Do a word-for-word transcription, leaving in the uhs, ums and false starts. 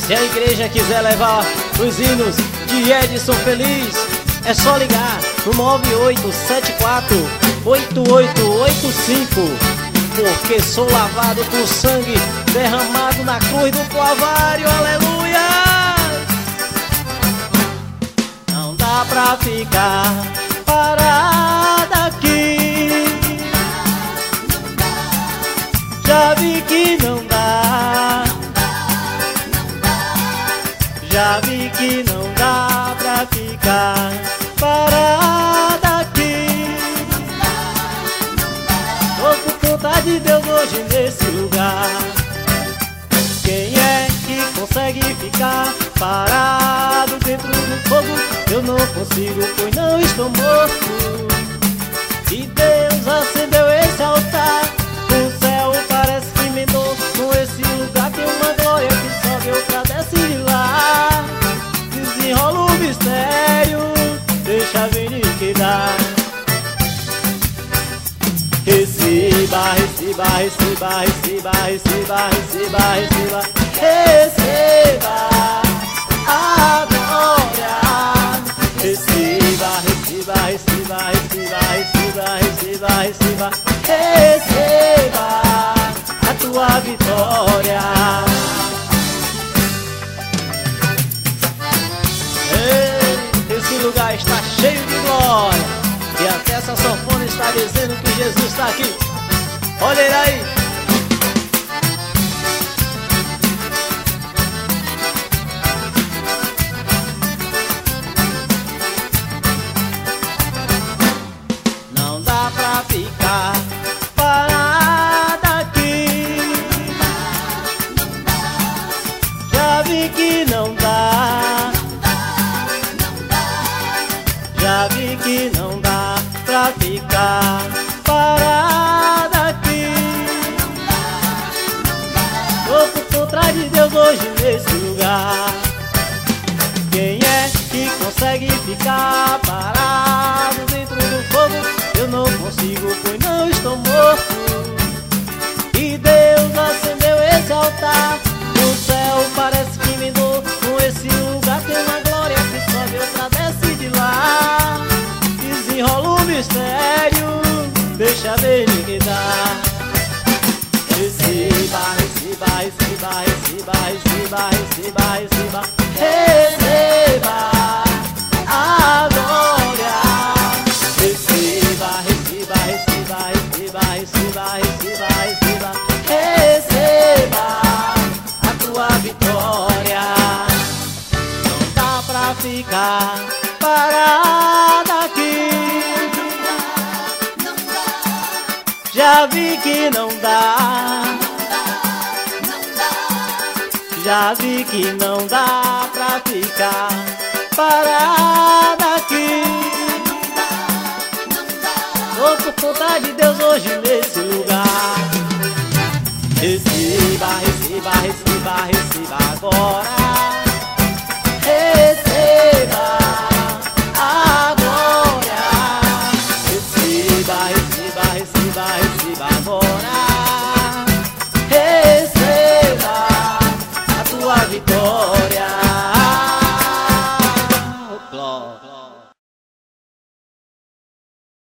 Se a igreja quiser levar os hinos de Edson Feliz, é só ligar no nove oito sete quatro oito oito oito cinco. Porque sou lavado com sangue derramado na cruz do Calvário, aleluia. Não dá pra ficar parada aqui, já vi que não dá, já vi que não dá pra ficar parada aqui. Tô com vontade de Deus hoje nesse lugar. Quem é que consegue ficar parado dentro do fogo? Eu não consigo, pois não estou morto. E Deus acendeu esse altar, o céu parece que emendou. Com esse lugar tem uma glória que sobe, outra desce de lá. Desenrola o mistério, deixa vir liquidar. Receba, receba, receba, receba, receba, receba, receba, receba a glória. Receba, receba, receba, receba, receba, receba, receba, receba a tua vitória. Ei, esse lugar está cheio de glória. E até essa sanfona está dizendo que Jesus está aqui. Olha ele aí. Não dá pra ficar parada aqui, já vi que não dá, já vi que não dá pra ficar parada aqui. Tô por contra de Deus hoje nesse lugar. Quem é que consegue ficar parado dentro do fogo? Eu não consigo, pois não estou morto. E Deus acendeu esse altar, o céu parece que emendou. Com esse lugar tem uma glória que sobe, outra desce de lá. Desenrola o mistério, deixa ver liquidar. Receba, receba, receba, receba, receba, receba, receba, receba a glória. Receba, receba, receba, receba, receba, receba, receba, receba a tua vitória. Não dá pra ficar parada aqui, já vi que não dá, já vi que não dá pra ficar parada aqui. Tô por vontade de Deus hoje nesse lugar. Receba, receba, receba, receba agora. Receba a glória. Receba, receba, receba, receba agora.